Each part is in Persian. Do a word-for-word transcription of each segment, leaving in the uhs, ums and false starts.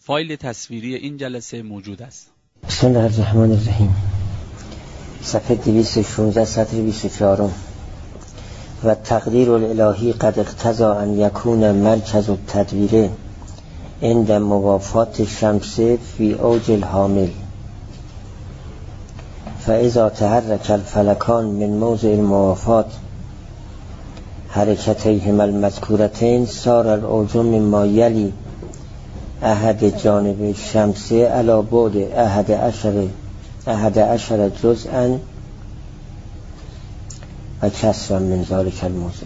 فایل تصویری این جلسه موجود است. بسم الله الرحمن الرحیم. صفحه دویست و شانزده سطر بیست و چهار. و تقدیر الالهی قد اقتضى ان یکون مرکز التدویر عند موافات الشمس فی اوج الحامل، فاذا تحرک الفلکان من موضع الموافات حرکتیهما المذکورتین صار الاوج مما یلی احد جانب الشمس علی بعد احد عشر احد عشر جزءا و کسرا من ذلک الموضع.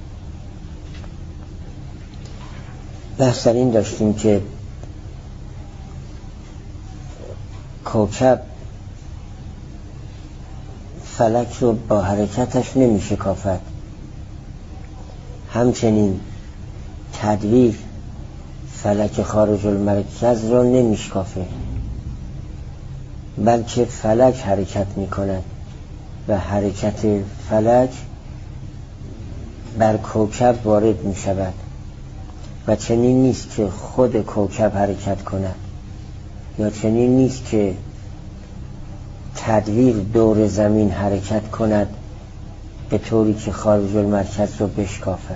بحث در این داشتیم که کوکب فلک رو با حرکتش نمی شکافد، همچنین تدویر فلک خارج المرکز رو نمی شکافه، بلکه فلک حرکت می کند و حرکت فلک بر کوکب وارد می شود و چنین نیست که خود کوکب حرکت کند، یا چنین نیست که تدویر دور زمین حرکت کند به طوری که خارج المرکز رو بشکافد.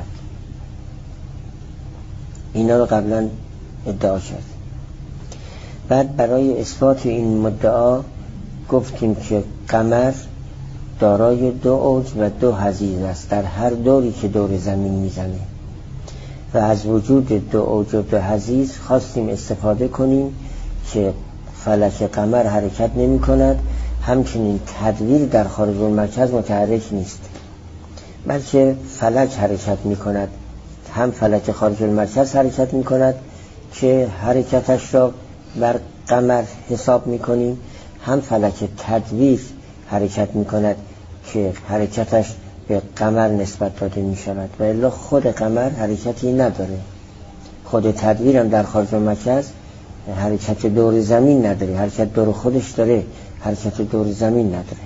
اینا رو قبلا ادعا کرد. بعد برای اثبات این مدعا گفتیم که قمر دارای دو اوج و دو حضیض است در هر دوری که دور زمین میزنه، و از وجود دو اوج و دو حضیض خواستیم استفاده کنیم که فلک قمر حرکت نمی کند، همچنین تدویر در خارج المرکز متحرک نیست، بلکه فلک حرکت می کند. هم فلک خارج المرکز حرکت می کند که حرکتش را بر قمر حساب می کنیم، هم فلک تدویر حرکت می کند که حرکتش به قمر نسبت داده می شود، و الا خود قمر حرکتی نداره. خود تدویر هم در خارج المرکز حرکت دور زمین نداره، حرکت دور خودش داره، حرکت دور زمین نداره.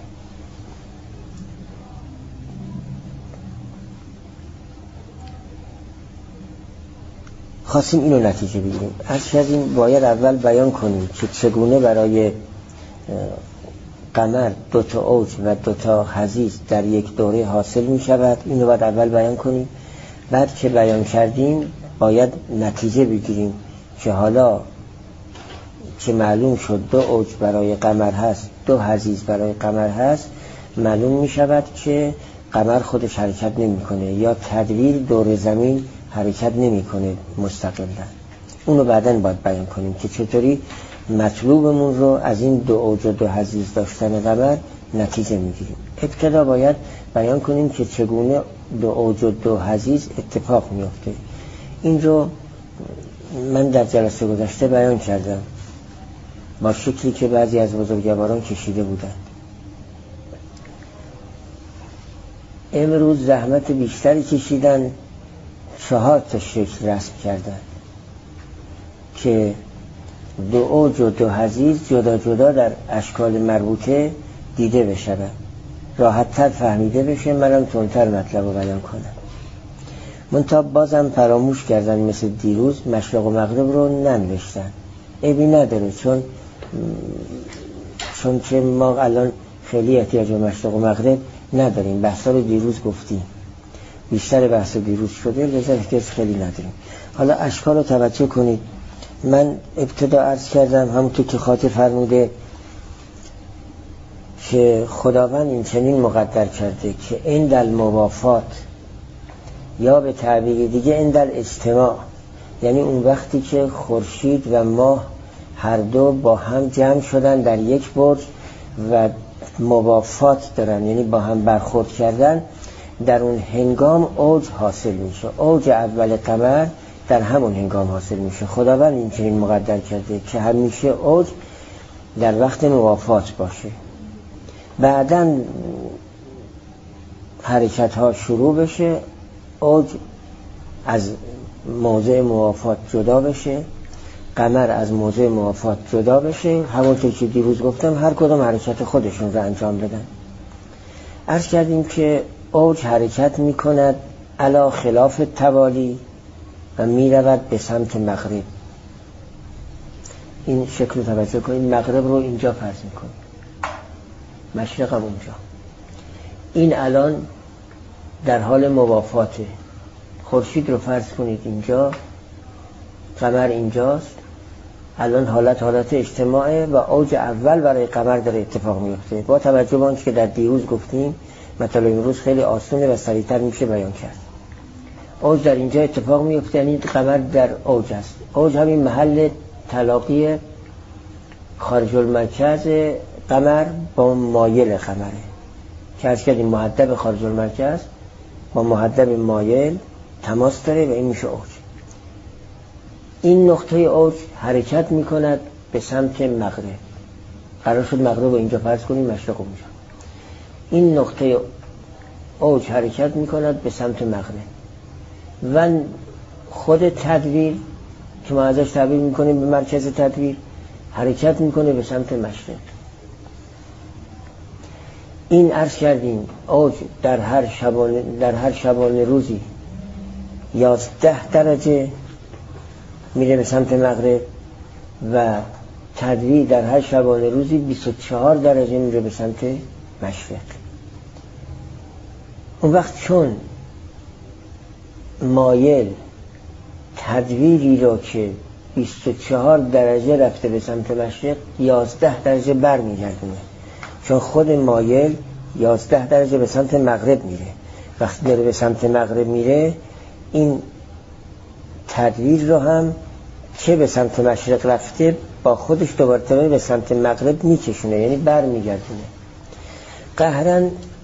خواستیم اینو نتیجه بگیریم. از این باید اول بیان کنیم که چگونه برای قمر دو تا اوج و دو تا حضیض در یک دوره حاصل می شود. اینو باید اول بیان کنیم. بعد که بیان کردیم باید نتیجه بگیریم که حالا که معلوم شد دو اوج برای قمر هست، دو حضیض برای قمر هست، معلوم می شود که قمر خودش حرکت نمی کنه یا تدویر دور زمین حرکت نمی کنه مستقلا. اونو بعداً باید بیان کنیم که چطوری مطلوبمون رو از این دو اوج و دو حضیض داشتن قمر نتیجه میگیریم. ابتدا باید بیان کنیم که چگونه دو اوج و دو حضیض اتفاق میفته. این رو من در جلسه گذشته بیان کردم با شکلی که بعضی از بزرگواران کشیده بودن. امروز زحمت بیشتری کشیدن، چهار تا شکل رسم کردن که دو اوج و دو حضیض جدا جدا در اشکال مربوطه دیده بشن، راحت تر فهمیده بشه، منم تندتر مطلب رو بیان کنم. منتها بازم فراموش کردن مثل دیروز مشرق و مغرب رو ننوشتن. عیبی نداره، چون چون که ما الان خیلی احتیاج به مشرق و مغرب نداریم. بحثا رو دیروز گفتیم، بیشتر بحث دیروز شده، لذا احتیاج خیلی نداریم. حالا اشکال رو توجه کنید. من ابتدا عرض کردم همونطور که خاطر فرموده که خداوند این چنین مقدر کرده که عند الموافات، یا به تعبیر دیگه عند الاجتماع، یعنی اون وقتی که خورشید و ماه هر دو با هم جمع شدن در یک برج و موافات دارن، یعنی با هم برخورد کردن، در اون هنگام اوج حاصل میشه. اوج اول قمر در همون هنگام حاصل میشه. خداوند این چنین مقدر کرده که همیشه اوج در وقت موافات باشه. بعداً حرکت ها شروع بشه، اوج از موضع موافات جدا بشه، قمر از موضع موافات جدا بشه. همونطور که دیروز گفتم هر کدام حرکت خودشون رو انجام بدن. عرض کردیم که اوج حرکت میکند علی خلاف توالی و می رود به سمت مغرب. این شکل رو توجه کنید، مغرب رو اینجا فرض میکنید، مشرق هم اونجا. این الان در حال موافاته. خورشید رو فرض کنید اینجا، قمر اینجاست. الان حالت حالت اجتماعه و اوج اول برای قمر داره اتفاق میفته. با توجه به آنچه که در دیروز گفتیم، مطلب امروز خیلی آسونه و سریعتر میشه بیان کرد. اوج در اینجا اتفاق میفته، یعنی قمر در اوج است. اوج همین محل تلاقی خارج المرکز قمر با مایل قمره که از کردیم محدب خارج المرکز با محدب مایل تماس داره و این میشه اوج. این نقطه اوج حرکت میکند به سمت مغرب. قرار شد مغرب رو اینجا فرض کنیم، مشرق اونجا. این نقطه اوج حرکت میکند به سمت مغرب و خود تدویر که ما ازش تعبیر میکنیم به مرکز تدویر حرکت میکنه به سمت مشرق. این عرض کردیم اوج در هر شبانه در هر شبانه روزی یازده درجه میره به سمت مغرب و تدویر در هر شبانه روزی بیست و چهار درجه میره به سمت مشرق. اون وقت چون مایل تدویری رو که بیست و چهار درجه رفته به سمت مشرق یازده درجه بر میگردونه، چون خود مایل یازده درجه به سمت مغرب میره. وقتی داره به سمت مغرب میره، این تدویر رو هم که به سمت مشرق رفته با خودش دوباره به سمت مغرب میکشونه، یعنی بر میگردونه. قهرن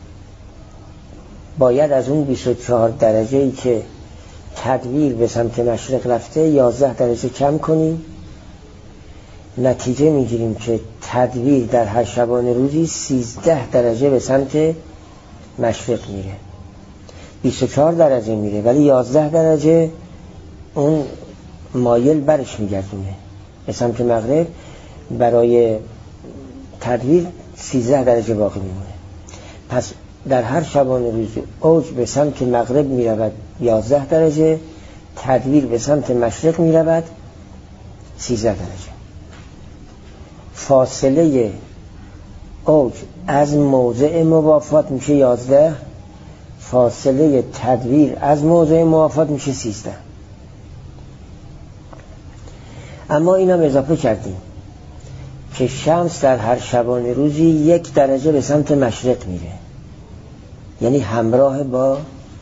باید از اون بیست و چهار درجه ای که تدویر به سمت مشرق رفته یازده درجه کم کنیم. نتیجه میگیریم که تدویر در هر شبانه روزی سیزده درجه به سمت مشرق میره. بیست و چهار درجه میره ولی یازده درجه اون مایل برش میگردونه به سمت مغرب. برای تدویر سیزده درجه باقی میمونه. پس در هر شبانه روزی اوج به سمت مغرب میرود یازده درجه، تدویر به سمت مشرق میرود سیزده درجه. فاصله اوج از موضع موافات میشه یازده، فاصله تدویر از موضع موافات میشه سیزده. اما اینم اضافه کردیم که شمس در هر شبانه روزی یک درجه به سمت مشرق میره، یعنی همراه با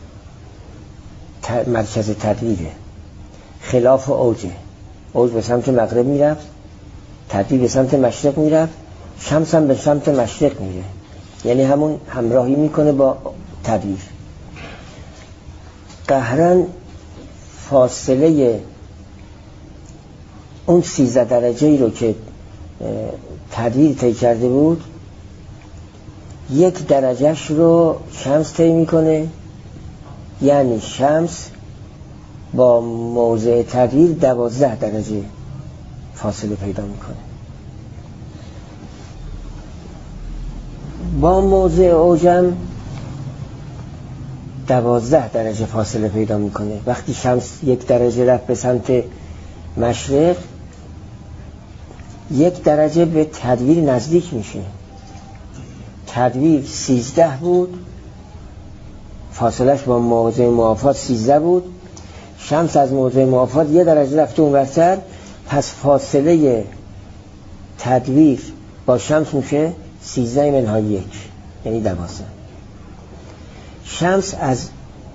مرکز تدویره، خلاف اوجه. اوج به سمت مغرب میرفت، تدویر به سمت مشرق میرفت، شمس هم به سمت مشرق میره، یعنی همون همراهی میکنه با تدویر. قهرن فاصله اون سیزده درجه ای رو که تدویر طی کرده بود یک درجهش رو شمس طی میکنه، یعنی شمس با موضع تدویر دوازده درجه فاصله پیدا میکنه. با موضع اوجم دوازده درجه فاصله پیدا میکنه. وقتی شمس یک درجه رفت به سمت مشرق یک درجه به تدویر نزدیک میشه. تدویر سیزده بود، فاصلش با موضع موافات سیزده بود، شمس از موضع موافات یه درجه رفته اون ورتر، پس فاصله تدویر با شمس میشه سیزده منهای یک، یعنی دوازده. شمس از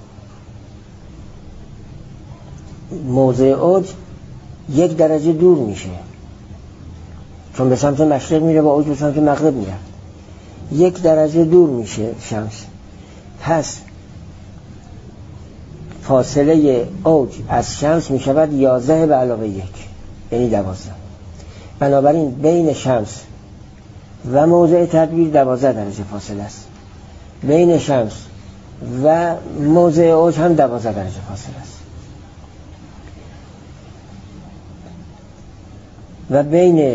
موضع اوج یک درجه دور میشه، چون به سمت مشرق میره، با اوج به سمت مغرب میره، یک درجه دور میشه شمس. پس فاصله اوج از شمس میشود یازده به علاوه یک، یعنی دوازده. بنابراین بین شمس و موضع تدویر دوازده درجه فاصله است. بین شمس و موضع اوج هم دوازده درجه فاصله است. و بین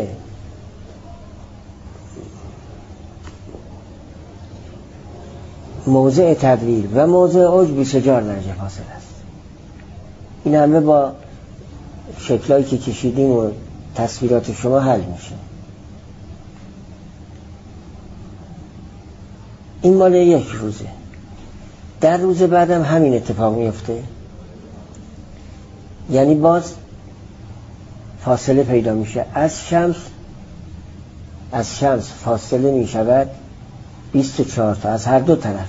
موضع تدویر و موضع اوج بیست و چهار درجه فاصله است. این همه با شکلایی که کشیدیم و تصویرات شما حل میشه. این مال یک روزه. در روز بعدم همین اتفاق میفته، یعنی باز فاصله پیدا میشه. از شمس از شمس فاصله میشود بیست و چهار تا از هر دو طرف.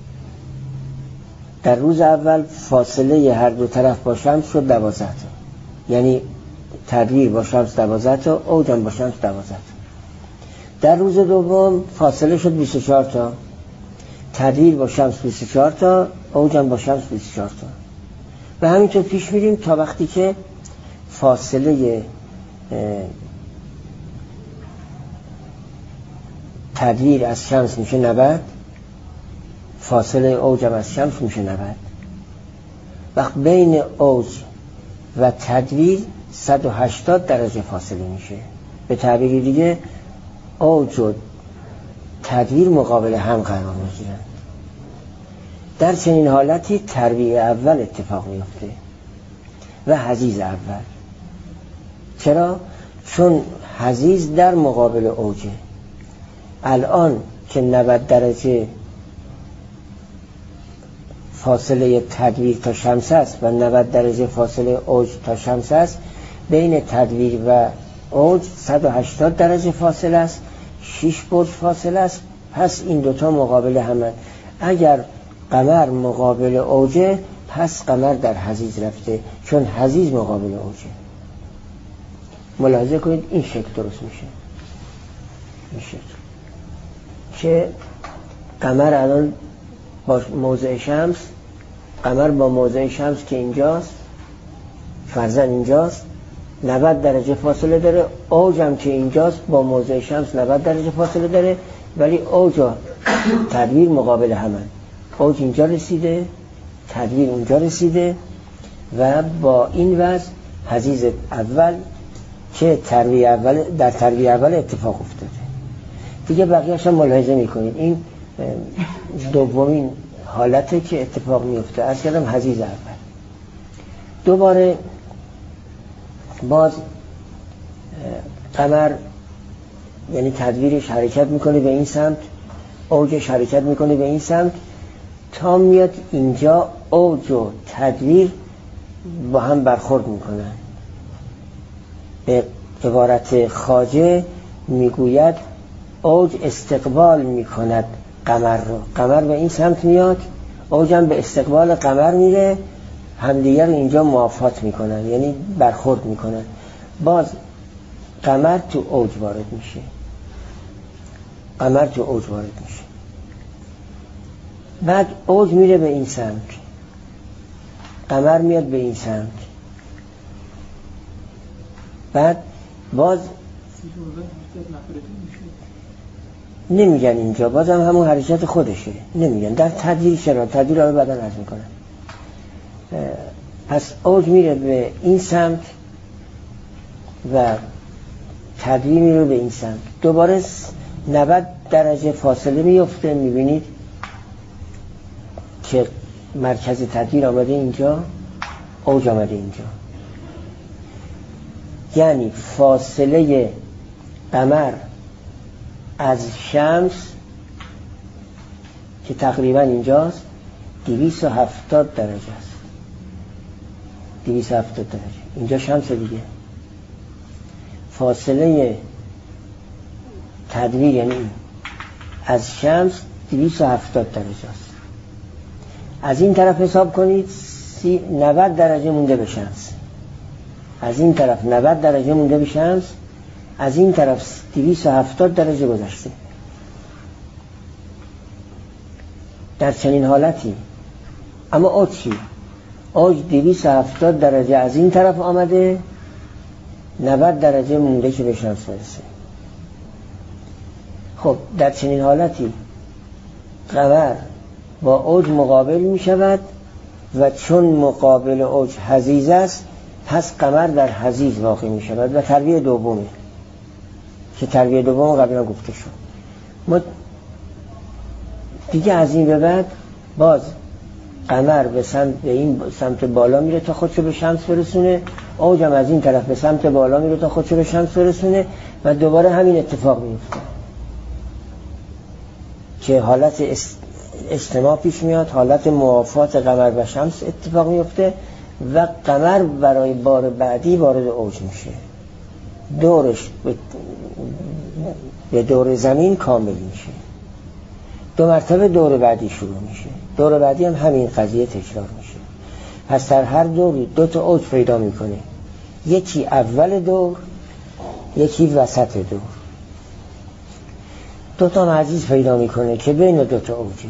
در روز اول فاصله هر دو طرف با شمس شد دوازده تا، یعنی تدویر با شمس دوازده تا، اوجم با شمس دوازده تا. در روز دوم فاصله شد بیست و چهار تا، تدویر با شمس بیست و چهار تا، اوجم با شمس بیست و چهار تا. و همینطور پیش میریم تا وقتی که فاصله تدویر از شمس میشه نود، فاصله اوج از شمس میشه نود. وقت بین اوج و تدویر صد و هشتاد درجه فاصله میشه. به تعبیر دیگه اوج و تدویر مقابل هم قرار میگیرن. در چنین حالتی ترویع اول اتفاق میفته و حضیض اول. چرا؟ چون حضیض در مقابل اوجه. الان که نود درجه فاصله تدویر تا شمس است و نود درجه فاصله اوج تا شمس است، بین تدویر و اوج صد و هشتاد درجه فاصله است، شش برج فاصله است. پس این دوتا مقابل همه. اگر قمر مقابل اوجه، پس قمر در حضیض رفته، چون حضیض مقابل اوجه. ملاحظه کنید این شکل درست میشه. این شکل که قمر الان با موضع شمس، قمر با موضع شمس که اینجاست، فرضاً اینجاست، نود درجه فاصله داره. اوج هم که اینجاست با موضع شمس نود درجه فاصله داره، ولی اوج و تدویر مقابل همن. اوج اینجا رسیده، تدویر اونجا رسیده و با این وضع حضیض اول که ترویع اول در ترویع اول اتفاق افتاده. دیگه بقیه‌اش هم ملاحظه می‌کنید. این دومین حالته که اتفاق میفته. از کردم حضیض اول. دوباره باز قمر یعنی تدویرش حرکت میکنه به این سمت، اوجش حرکت میکنه به این سمت، تا میاد اینجا اوج و تدویر با هم برخورد میکنن. به عبارت خواجه میگوید اوج استقبال میکند قمر رو. قمر به این سمت میاد، اوجم به استقبال قمر میره، همدیگر رو اینجا موافات میکنن، یعنی برخورد میکنن. باز قمر تو اوج وارد میشه، قمر تو اوج وارد میشه. بعد اوج میره به این سمت، قمر میاد به این سمت. بعد باز نمیگن اینجا، بازم همون حرکت خودشه، نمیگن در تدویر. چرا؟ تدویر رو بعداً عرض میکنن. پس اوج میره به این سمت و تدویر میره به این سمت. دوباره نود درجه فاصله میفته. میبینید که مرکز تدویر آمده اینجا، اوج آمده اینجا. یعنی فاصله قمر از شمس که تقریبا اینجاست دویست و هفتاد درجه است. دویست و هفتاد درجه. اینجا شمس دیگه. فاصله تدویر یعنی از شمس دویست و هفتاد درجه است. از این طرف حساب کنید نود درجه مونده به شمس. از این طرف نود درجه مونده به شمس، از این طرف دویست و هفتاد درجه گذشته. در چنین حالتی اما اوج چی؟ اوج دویست و هفتاد درجه از این طرف آمده، نود درجه مونده که به شمس برسه. خب در چنین حالتی قمر با اوج مقابل می شود و چون مقابل اوج حضیض است، پس قمر در حضیض واقع می شود و ترویع دومه که ترویع دوم قبلا گفته شد. ما دیگه از این به بعد باز قمر به سمت به این سمت بالا میره تا خودشو به شمس برسونه، اوج هم از این طرف به سمت بالا میره تا خودشو به شمس برسونه و دوباره همین اتفاق میفته که حالت اجتماع پیش میاد، حالت موافات قمر و شمس اتفاق میفته و قمر برای بار بعدی وارد اوج میشه، دورش به دور زمین کامل میشه، دو مرتبه دور بعدی شروع میشه، دور بعدی هم همین قضیه تکرار میشه. پس در هر دوری دو تا اوج پیدا میکنه، یکی اول دور، یکی وسط دور. دو تا مزیج پیدا میکنه که بین دو تا اوجه.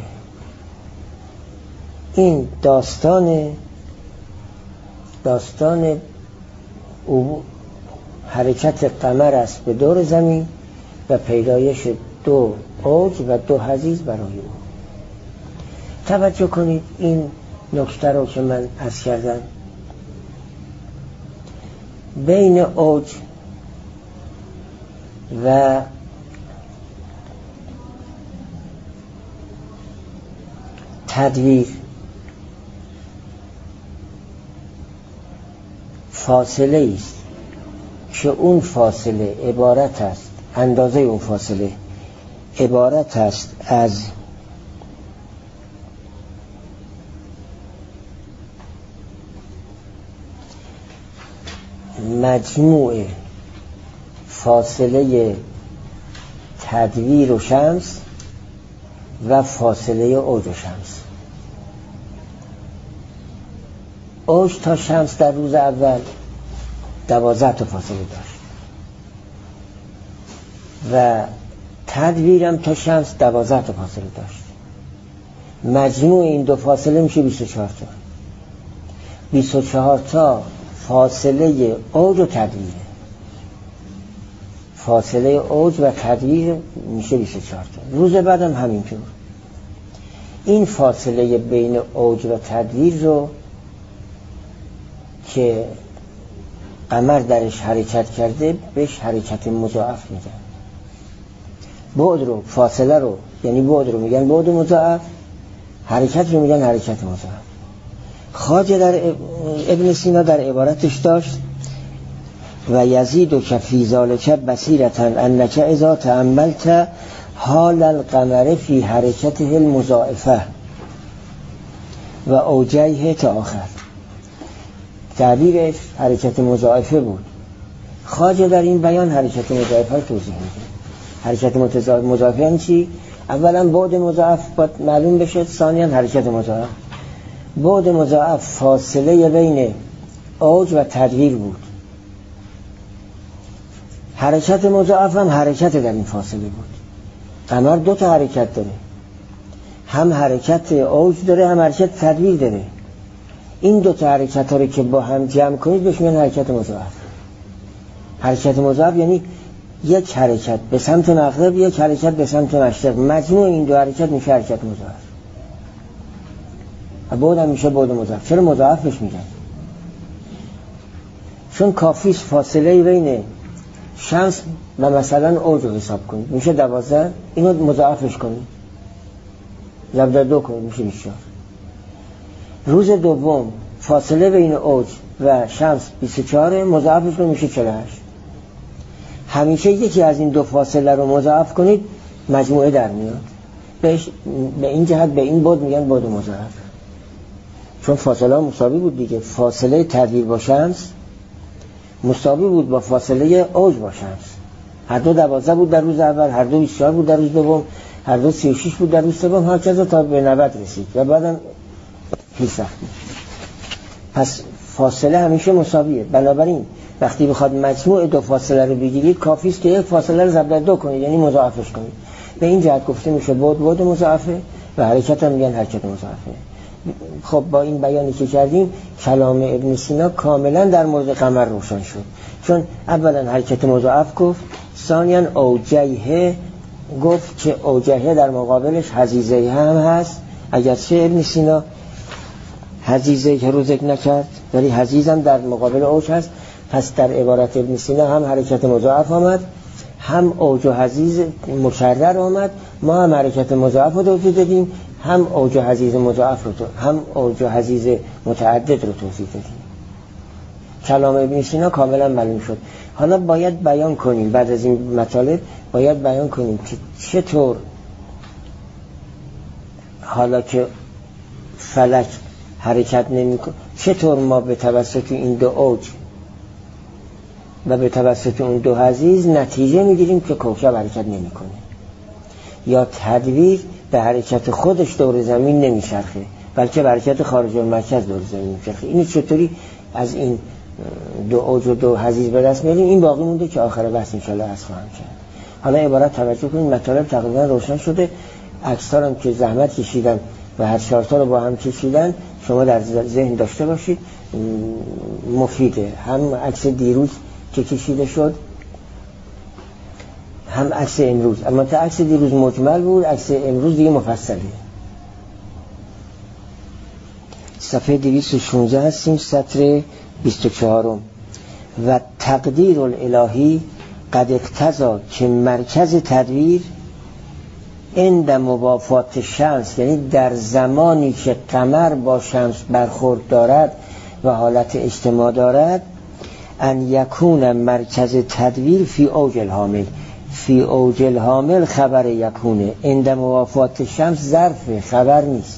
این داستان داستان او حرکت قمر است به دور زمین و پیدایش دو اوج و دو حضیض برای او. توجه کنید این نکته رو که من عرض کردم، بین اوج و تدویر فاصله است که اون فاصله عبارت است، اندازه اون فاصله عبارت است از مجموع فاصله تدویر و شمس و فاصله اوج و شمس. اوج تا شمس در روز اول دوازده تا فاصله داشت و تدویرم تا شمس دوازده تا فاصله داشت. مجموع این دو فاصله میشه بیست و چهار تا. بیست و چهار تا فاصله اوج و تدویر. فاصله اوج و تدویر میشه بیست و چهار تا. روز بعدم همینطور. این فاصله بین اوج و تدویر رو که قمر درش حرکت کرده بهش حرکت مضاعف میگن. بعد رو، فاصله رو، یعنی بعد رو میگن بعد مضاعف، حرکت رو میگن حرکت مضاعف. خواجه در ابن سینا در عبارتش داشت و یزید و کفی ذالک بصیرتن انک اذا تأملت حال القمر فی حرکته المضاعفه و اوجیه تا آخر. تعبیرش حرکت مضاعفه بود. خواجه در این بیان حرکت مضاعفه رو توضیح میده. حرکت مضاعفه یعنی چی؟ اولا بعد مضاعف باید معلوم بشه، ثانیا حرکت مضاعف. بعد مضاعف فاصله بین اوج و تدویر بود. حرکت مضاعف هم حرکت در این فاصله بود. قمر دو تا حرکت داره، هم حرکت اوج داره هم حرکت تدویر داره. این دو تا حرکت ها رو که با هم جمع کنید بهش میگن حرکت مضاعف. حرکت مضاعف یعنی یک حرکت به سمت مغرب، یک حرکت به سمت مشرق، مجموع این دو حرکت میشه حرکت مضاعف. و بعد هم میشه بعد مضاعف. چرا مضاعف بهش میگن؟ چون کافیش فاصله بین شمس و مثلا اوج رو حساب کنید میشه دوازده، اینو مضاعفش کنید ضرب در دو کنید میشه بیست و چهار. روز دوم فاصله بین اوج و شمس بیست و چهار، مضاعفش رو میشه چهل و هشت. همیشه یکی از این دو فاصله رو مضاعف کنید مجموعه در میاد. بهش به این جهت به این بعد میگن بعد مضاعف، چون فاصله مساوی بود دیگه. فاصله تدویر با شمس مساوی بود با فاصله اوج با شمس. هر دو دوازده بود در روز اول، هر دو بیست و چهار بود در روز دوم، هر دو سی و شش بود در روز سوم، هر چیزا تا به نود رسید و بعدم هیچ سخت بود. پس فاصله همیشه مساویه. بنابراین وقتی بخواد مجموع دو فاصله رو بگیرید کافی است که یک فاصله رو ضرب در دو کنید، یعنی مضاعفش کنید. به این جهت گفته میشه بعد بعد مضاعفه و حرکت هم میگن حرکت مضاعفه. خب با این بیانی که کردیم کلام ابن سینا کاملا در مورد قمر روشن شد، چون اولا حرکت مضاعف گفت، ثانیا اوجیه گفت که اوجیه در مقابلش حضیضه هم هست، اگرچه ابن سینا حضیضه که رو ذکر نکرد ولی حضیض هم در مقابل اوج هست. پس در عبارت ابن سینا هم حرکت مضاعف آمد، هم اوج و حضیض مکرر آمد. ما هم حرکت مضاعف رو توضیح دادیم، هم اوج حضیض مضاعف رو تو هم اوج حضیض متعدد رو توضیح دادیم. کلام ابن سینا کاملا معلوم شد. حالا باید بیان کنیم، بعد از این مطالب باید بیان کنیم که چطور حالا که فلک حرکت نمی‌کنه چطور ما به توسط این دو اوج و به توسط اون دو حضیض نتیجه میگیریم که کوکب حرکت نمی‌کنه یا تدویر به حرکت خودش دور زمین نمیچرخه بلکه به حرکت خارج المرکز دور زمین میچرخه. اینو چطوری از این دو اوج و دو حضیض به دست میاریم؟ این باقی مونده که آخر بحث انشالله از خواهم کرد. حالا عبارت توجه کنید، مطالب تقریبا روشن شده. عکس‌ها هم که زحمت کشیدن و هر چهارتا رو با هم کشیدن شما در ذهن داشته باشید، مفیده. هم عکس دیروز که کشیده شد هم عکس امروز، اما تا عکس دیروز مجمل بود، عکس امروز دیگه مفصله. صفحه دویست و شانزده هستیم، سطر بیست و چهار. و تقدیر الالهی قد اقتضا که مرکز تدویر عند موافات شمس، یعنی در زمانی که قمر با شمس برخورد دارد و حالت اجتماع دارد، ان یکون مرکز تدویر فی اوج الحامل. فی اوج الحامل خبر یکونه، عند موافات شمس ظرف، خبر نیست.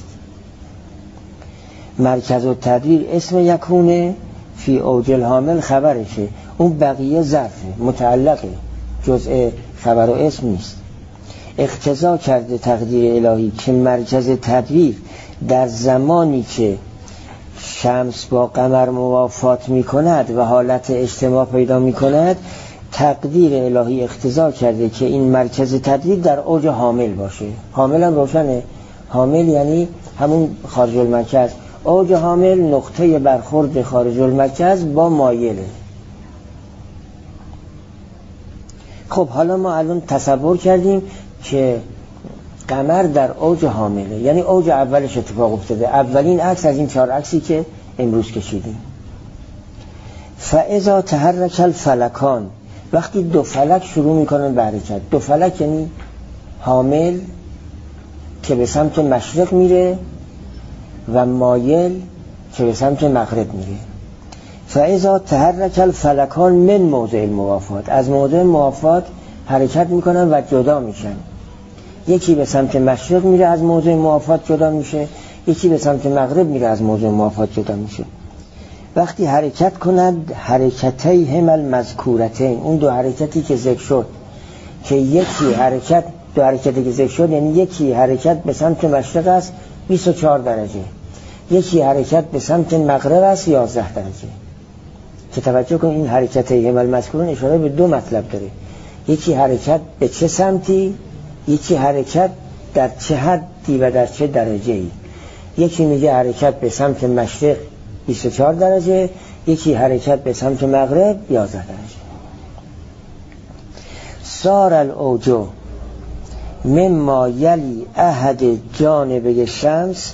مرکز تدویر اسم یکونه، فی اوج الحامل خبرشه، اون بقیه ظرفه، متعلقه، جزء خبر و اسم نیست. اقتضا کرده تقدیر الهی که مرکز تدویر در زمانی که شمس با قمر موافات می کند و حالت اجتماع پیدا می کند، تقدیر الهی اقتضا کرده که این مرکز تدویر در اوج حامل باشه. حامل هم روشنه، حامل یعنی همون خارج المرکز. اوج حامل نقطه برخورد خارج المرکز با مایله. خب حالا ما الان تصور کردیم که قمر در اوج حامله، یعنی اوج اولش اتفاق افتاده، اولین عکس از این چهار عکسی که امروز کشیدیم. فاذا تحرک الفلکان، وقتی دو فلک شروع میکنن به حرکت، دو فلک یعنی حامل که به سمت مشرق میره و مایل که به سمت مغرب میره. فاذا تحرک الفلکان من موضع الموافات، از موضع موافات حرکت میکنن و جدا میشن. یکی به سمت مشرق میره از موضع موافات جدا میشه، یکی به سمت مغرب میره از موضع موافات جدا میشه. وقتی حرکت کنند حرکتی هم المذکورتین، اون دو حرکتی که ذکر شد، که یکی حرکت دو حرکتی که ذکر شد یعنی یکی حرکت به سمت مشرق است بیست و چهار درجه، یکی حرکت به سمت مغرب است یازده درجه. که توجه کن این حرکتی هم المذکورون اشاره به دو مطلب داره، یکی حرکت به چه سمتی، یکی حرکت در چه حدی و در چه درجه ای. یکی میگه حرکت به سمت مشرق بیست و چهار درجه، یکی حرکت به سمت مغرب یازده درجه. سار الاوجو مما یلی احد جانب شمس،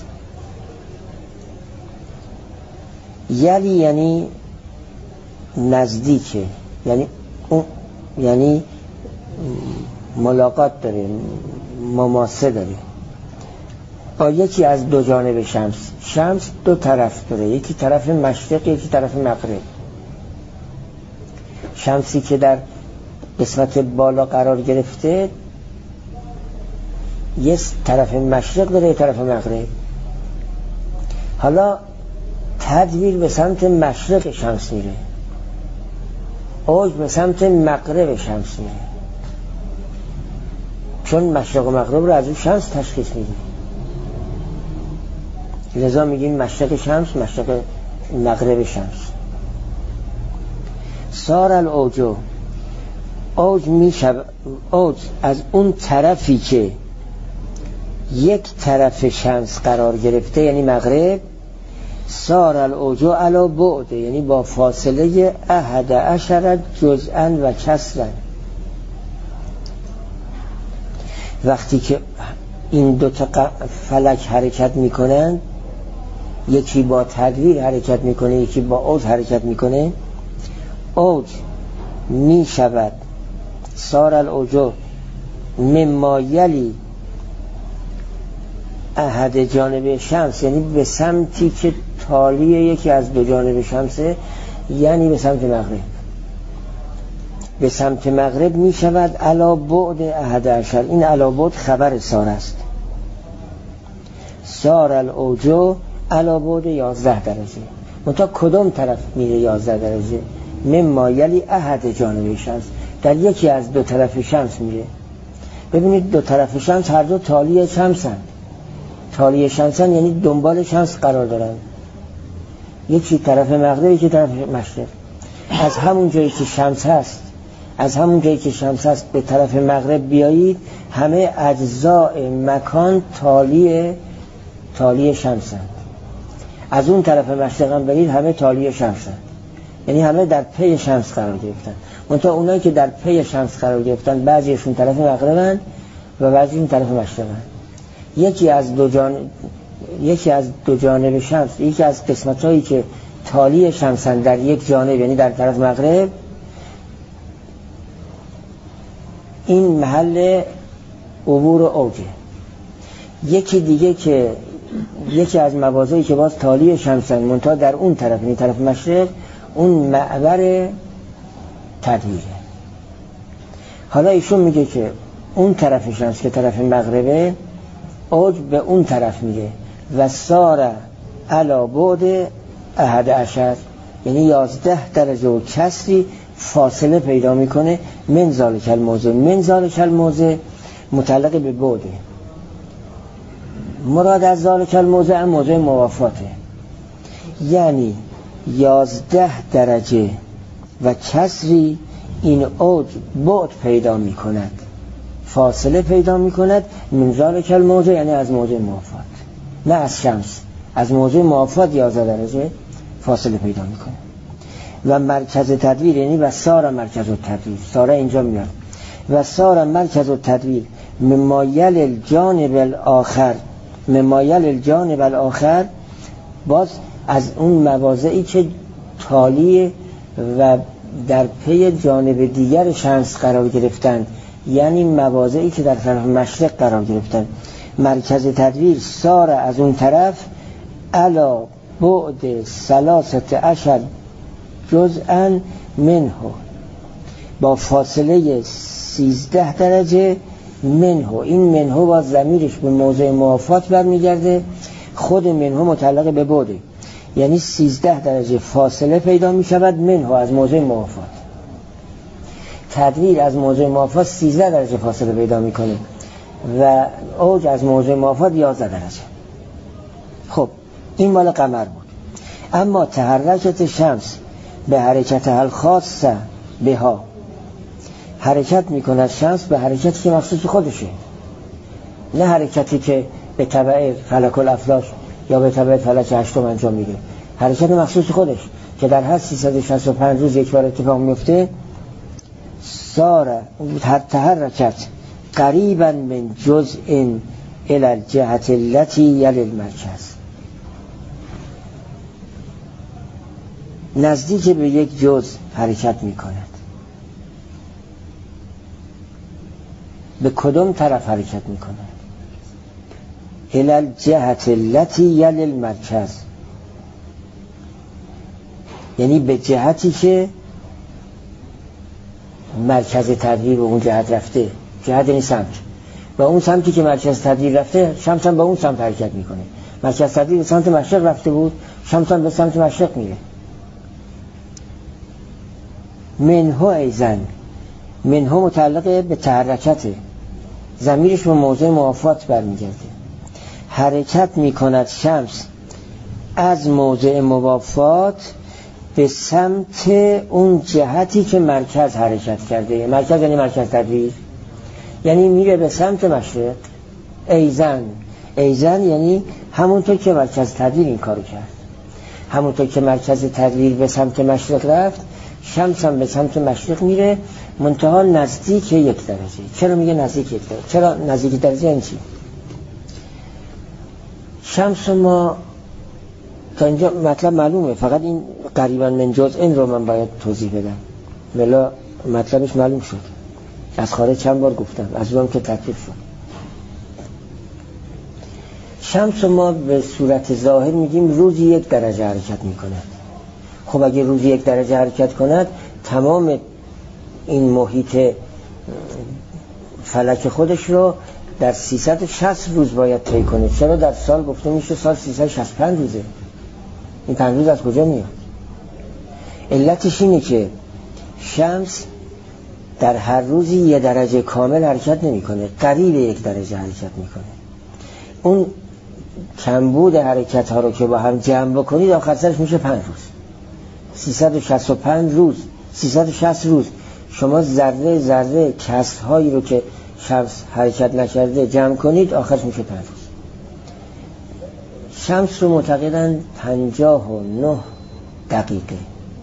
یلی یعنی نزدیکه، یعنی اون یعنی ملاقات داره، مماسه داره با یکی از دو جانب شمس. شمس دو طرف داره، یکی طرف مشرق یکی طرف مغرب. شمسی که در قسمت بالا قرار گرفته یک طرف مشرق داره یک طرف مغرب. حالا تدویر به سمت مشرق شمس میره، اوج به سمت مغرب شمس میره، چون مشرق و مغرب رو از اون شمس تشخیص میدیم، لذا میگیم مشرق شمس مشرق مغرب شمس. سار الاوجو، اوج میشه، اوج از اون طرفی که یک طرف شمس قرار گرفته یعنی مغرب، سار الاوجو علا بعد، یعنی با فاصله احد عشر جزءا و کسرا. وقتی که این دو تا فلک حرکت میکنن، یکی با تدویر حرکت میکنه یکی با اوج حرکت میکنه، اوج میشود سار الاوجو مما یلی احد جانب شمس یعنی به سمتی که تالی یکی از دو جانب شمسه، یعنی به سمت مغرب. به سمت مغرب می شود علا بعد احد عشر. این علا بعد خبر سار است. سار الاوجو علا بعد یازده درجه. منتها کدام طرف میره یازده درجه؟ مما یلی احد جانب شمس، در یکی از دو طرف شمس میره. ببینید دو طرف شمس هر دو تالی شمسن. تالی شمسن یعنی دنبال شمس قرار دارن. یکی طرف مغرب، یکی طرف مشرق. از همون جایی که شمس هست از همون جایی که شمس هست به طرف مغرب بیایید، همه اجزاء مکان تالی تالی شمسن. از اون طرف مشرق هم برید، همه تالی شمسن، یعنی همه در پی شمس قرار گرفتن. منتها اونایی که در پی شمس قرار گرفتن بعضیشون طرف مغربن و بعضیشون طرف مشرقن. یکی از دو جان یکی از دو جانب شمس، یکی از قسمتایی که تالی شمسن در یک جانب یعنی در طرف مغرب، این محل عبور اوجه. یکی دیگه که یکی از مواضعی که باز تالی شمسن منتها در اون طرف یعنی طرف مشرق، اون معبر تدویره. حالا ایشون میگه که اون طرف شمس که طرف مغربه، اوج به اون طرف میره و سار علا بعد احد عشر، یعنی یازده درجه و کسری فاصله پیدا میکنه. من ذالک الموضع. من ذالک الموضع متعلق به بعده. مراد از ذالک الموضع موضع موافاته، یعنی یازده درجه و کسری این اوج بعد پیدا می کند، فاصله پیدا می کند. من ذالک الموضع یعنی از موضع موافات، نه از شمس. از موضع موافات یازده درجه فاصله پیدا می کند. و مرکز تدویر یعنی و سار مرکز التدویر. سار اینجا میاد. و سار مرکز التدویر ممایل الجانب الاخر. ممایل الجانب الاخر باز از اون مواضعی که تالی و در پی جانب دیگر شمس قرار گرفتن، یعنی مواضعی که در طرف مشرق قرار گرفتن. مرکز تدویر سار از اون طرف علا بعد ثلاثه عشر جزءا منه، با فاصله سیزده درجه منه. این منه باز ضمیرش به موضع موافات برمیگرده. خود منه متعلق به بعده، یعنی سیزده درجه فاصله پیدا می شود منه از موضع موافات. تدویر از موضع موافات سیزده درجه فاصله پیدا می کنه و اوج از موضع موافات یازده درجه. خب این مال قمر بود. اما تحرکت شمس به حرکت الخاصه بها، حرکت می کند شمس به حرکتی که مخصوص خودشه، نه حرکتی که به تبع فلک الافلاک یا به تبع فلک هشتم انجام میده. حرکت مخصوص خودش که در هر سیصد و شصت و پنج روز یک بار اتفاق میفته. ساره تحرکت قریبا من جزء الى الجهت التي یلی المرکز، نزدیک به یک جزء حرکت میکند. به کدام طرف حرکت میکند؟ الى الجهت التي یلی المرکز، یعنی به جهتی که مرکز تدویر به اون جهت رفته. جهت یعنی سمت، و اون سمتی که مرکز تدویر رفته شمس هم به اون سمت حرکت میکنه. مرکز تدویر به سمت مشرق رفته بود، شمس هم به سمت مشرق میره. منه ایزن، منه متعلق به تحرکته، ضمیرش به موضع موافات برمیگرده. حرکت میکند شمس از موضع موافات به سمت اون جهتی که مرکز حرکت کرده. مرکز یعنی مرکز تدویر، یعنی میره به سمت مشرق. ایزن، ایزن یعنی همونطور که مرکز تدویر این کارو کرد، همونطور که مرکز تدویر به سمت مشرق رفت، شمس هم به سمت مشرق میره، منتها نزدیک یک درجه. چرا میگه نزدیک یک درجه؟ چرا نزدیک درجه؟ این چی؟ شمس ما تا اینجا مطلب معلومه، فقط این قریبا من جزء این رو من باید توضیح بدم، ولی مطلبش معلوم شد. از خارج چند بار گفتم، از اونم که تطبیق شد. شمس ما به صورت ظاهر میگیم روزی یک درجه حرکت میکنه. خب اگه روزی یک درجه حرکت کند تمام این محیط فلک خودش رو در سیصد و شصت روز باید طی کنه. چرا در سال گفته میشه سال سیصد و شصت و پنج روزه؟ این پنج روز از کجا میاد؟ علتش اینه که شمس در هر روزی یه درجه کامل حرکت نمیکنه، قریب یک درجه حرکت میکنه. اون کمبود حرکت ها رو که با هم جمع بکنید آخر سرش میشه پنج روز. سیصد و شصت و پنج روز، سیصد و شصت روز. شما ذره ذره کسر هایی رو که شمس حرکت نکرده جمع کنید آخرش میشه پنج روز. شمس رو معتقدن پنجاه و نه دقیقه.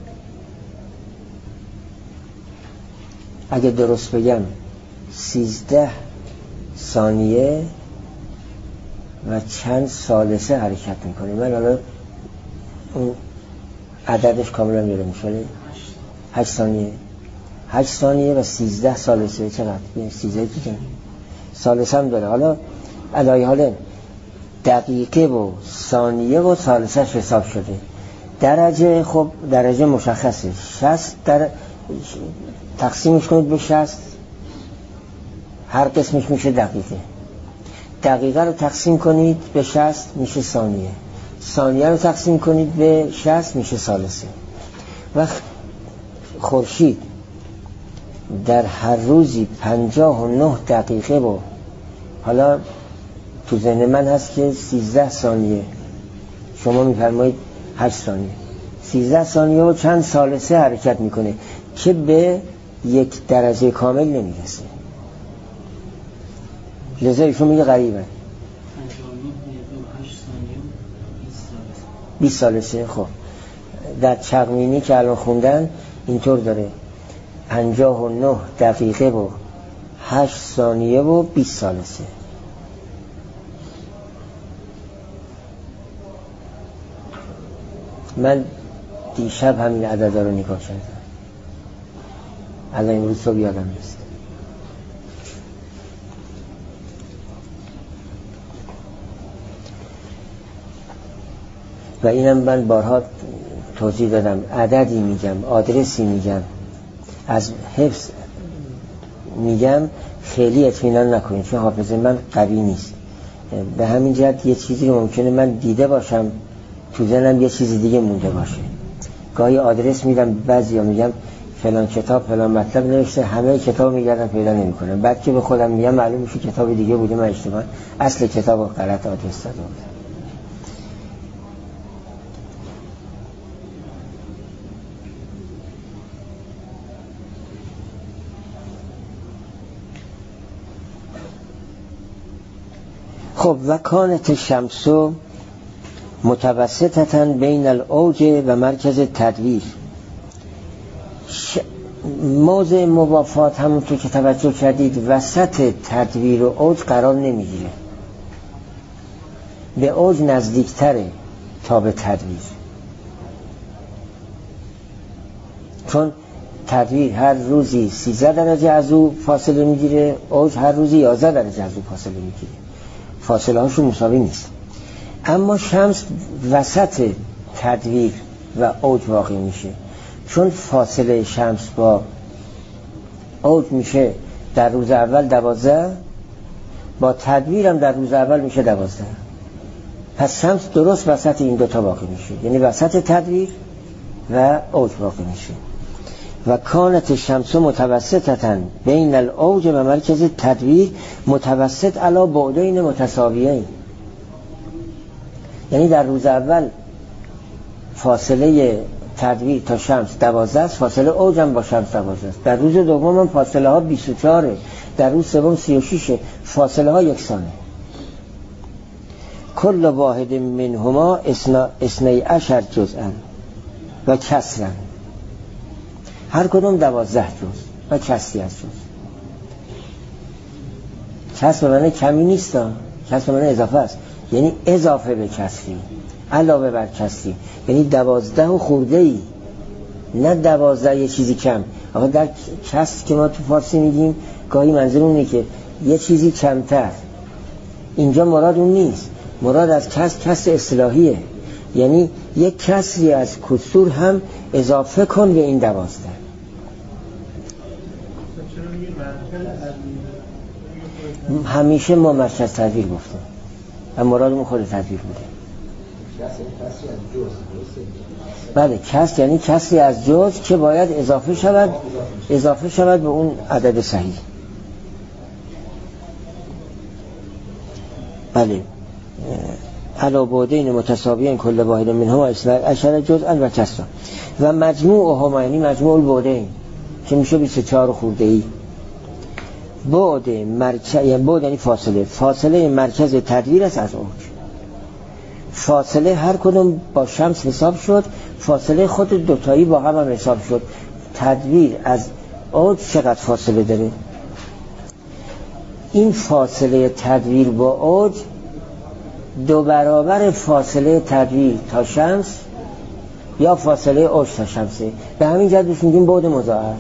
اگه درست بگم سیزده ثانیه و چند ثالثه حرکت میکنه. من حالا اون عددش کاملا میره میشه هشت ثانیه هشت ثانیه و سیزده ثالثه. چقدر؟ سیزده دیگه ثالثه هم داره. حالا علای حاله دقیقه و ثانیه و ثالثه حساب شده. درجه خب درجه مشخصه. شصت در تقسیمش کنید به شصت، هر قسمش میشه دقیقه. دقیقه رو تقسیم کنید به شصت میشه ثانیه. ثانیه رو تقسیم کنید به شصت میشه ثالثه. و خورشید در هر روزی پنجاه و نه دقیقه و حالا تو ذهن من هست که سیزده ثانیه، شما میفرمایید هشت ثانیه، سیزده ثانیه و چند ثالثه حرکت میکنه که به یک درجه کامل نمیرسه. لذا ایشون میگه غریبه. بیست ثالثه. خب در چغمینی که الان خوندن اینطور داره پنجاه و نه دقیقه و هشت ثانیه و بیست ثالثه. من دیشب همین عددا رو نگاه کردم، الان امروز صبح یادم نیست. و اینم من بارها توضیح دادم، عددی میگم، آدرسی میگم، از حفظ میگم، خیلی اطمینان نکنید چون حافظه من قوی نیست. به همین جهت یه چیزی رو ممکنه من دیده باشم تو ذهنم یه چیزی دیگه مونده باشه. گاهی آدرس میدم، بعضیا میگم فلان کتاب فلان مطلب نوشته، همه کتاب میگردم پیدا نمیکنم. بعد که به خودم میگم معلوم میشه کتاب دیگه بوده، من اشتباه اصل کتابو غلط آدرس دادم. خب و کانت شمسو متوسطتاً بین الاوج و مرکز تدویر. ش... موضع موافات همونطور که توجه کردید وسط تدویر و اوج قرار نمیگیره، به اوج نزدیکتره تا به تدویر. چون تدویر هر روزی سیزده درجه از او فاصله میگیره، اوج هر روزی یازده درجه از او فاصله میگیره، فاصله هاشون مساوی نیست. اما شمس وسط تدویر و اوج واقع میشه، چون فاصله شمس با اوج میشه در روز اول دوازده، با تدویر هم در روز اول میشه دوازده. پس شمس درست وسط این دوتا واقع میشه، یعنی وسط تدویر و اوج واقع میشه. و کانت شمس متوسطتاً بین الاوج و مرکز تدویر متوسط علی بعدین متساویین. یعنی در روز اول فاصله تدویر تا شمس دوازده است، فاصله اوج هم با شمس دوازده است. در روز دوم هم فاصله ها بیست و چهار، در روز سوم سی و شش، فاصله ها یکسانه. کل واحد منهما اثنی عشر جزءا و کسرا، هر کدوم دوازده جز و کسری از جز. کسر به معنی کمی نیست، کسر به معنی اضافه است، یعنی اضافه به کسری، علاوه بر کسری، یعنی دوازده و خورده ای، نه دوازده یه چیزی کم. آقا در کسر که ما تو فارسی میگیم گاهی منظور اونه که یه چیزی کمتر، اینجا مراد اون نیست. مراد از کسر کسر اصطلاحیه، یعنی یک کسری از کسور هم اضافه کن به این دوازده. همیشه ما مرکز تدویر گفتیم و مرادمون خود تدویر بوده. بله، کسر یعنی کسری از جز که باید اضافه شود اضافه شود به اون عدد صحیح. بله، علا بعدین متساویین کل واحد منهما اثنا عشر جزءا و کسرا و مجموعهما یعنی مجموع البعدین که میشه بیست و چهار خورده ای. بعد مرکز یعنی بعد یعنی فاصله فاصله مرکز تدویر است از اوج. فاصله هر کدوم با شمس حساب شد، فاصله خود دوتایی با هم هم حساب شد. تدویر از اوج چقدر فاصله داره؟ این فاصله تدویر با اوج دو برابر فاصله تدویر تا شمس یا فاصله اوج تا شمسه. به همین جهت بهش میگیم بعد مضاعف.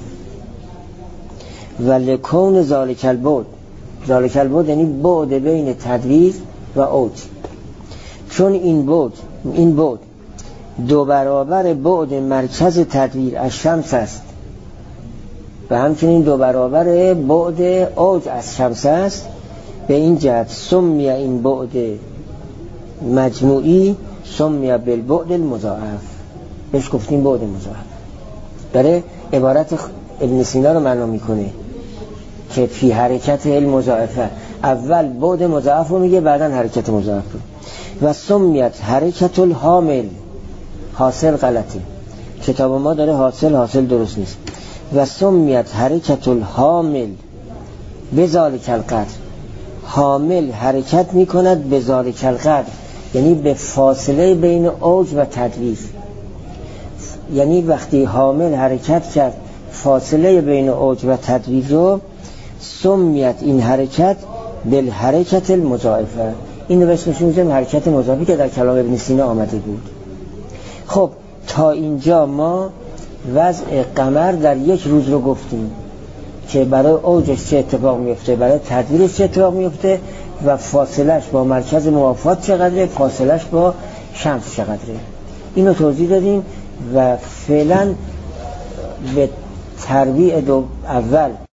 و لکون ذالک البعد، ذالک البعد یعنی بعد بین تدویر و اوج، چون این بعد این بعد دو برابر بعد مرکز تدویر از شمس است و همچنین دو برابر بعد اوج از شمس است، به این جهت سمی این بعد مجموعی سمی بالبعد المضاعف، بهش گفتیم بعد مضاعف. داره عبارت ابن سینا رو معنا میکنه که فی حرکت المضاعفه، اول بعد مضاعف رو میگه بعدا حرکت مضاعف رو. و سمیت حرکت الحامل، حاصل غلطه، کتاب ما داره حاصل حاصل درست نیست. و سمیت حرکت الحامل بذالک القدر، حامل حرکت میکند بذالک القدر یعنی به فاصله بین اوج و تدویر. یعنی وقتی حامل حرکت کرد فاصله بین اوج و تدویر رو، سمیت این حرکت بالحرکت المضاعفه، این رو بهش میگیم حرکت مضاعفی که در کلام ابن سینا آمده بود. خب تا اینجا ما وضع قمر در یک روز رو گفتیم که برای اوجش چه اتفاق میفته، برای تدویرش چه اتفاق میفته و فاصلش با مرکز موافات چقدره، فاصلش با شمس چقدره. اینو توضیح دادیم و فعلا به تربیع دو اول